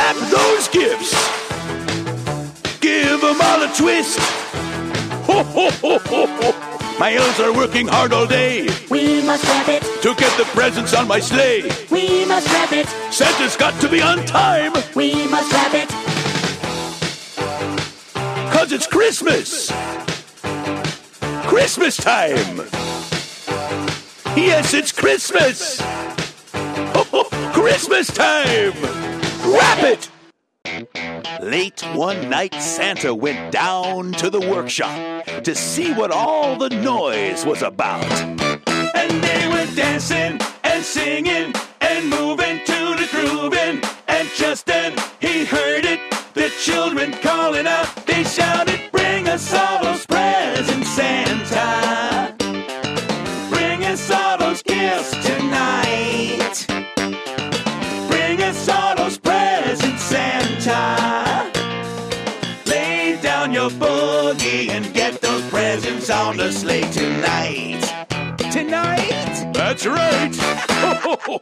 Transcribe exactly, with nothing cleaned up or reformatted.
Wrap those gifts. Give them all a twist. Ho, ho, ho, ho, ho. My elves are working hard all day. We must wrap it. To get the presents on my sleigh. We must wrap it. Santa's got to be on time. We must wrap it. 'Cause it's Christmas. Christmas time. Yes, it's Christmas. Oh, oh, Christmas time. Wrap it. Late one night, Santa went down to the workshop to see what all the noise was about. And they were dancing and singing and moving to the grooving. And just then he heard it, the children calling out. They shouted, "Bring us all those presents, Santa. Bring us all those gifts tonight. Bring us all those presents, Santa. Lay down your boogie and get those presents on the sleigh tonight." Tonight? That's right.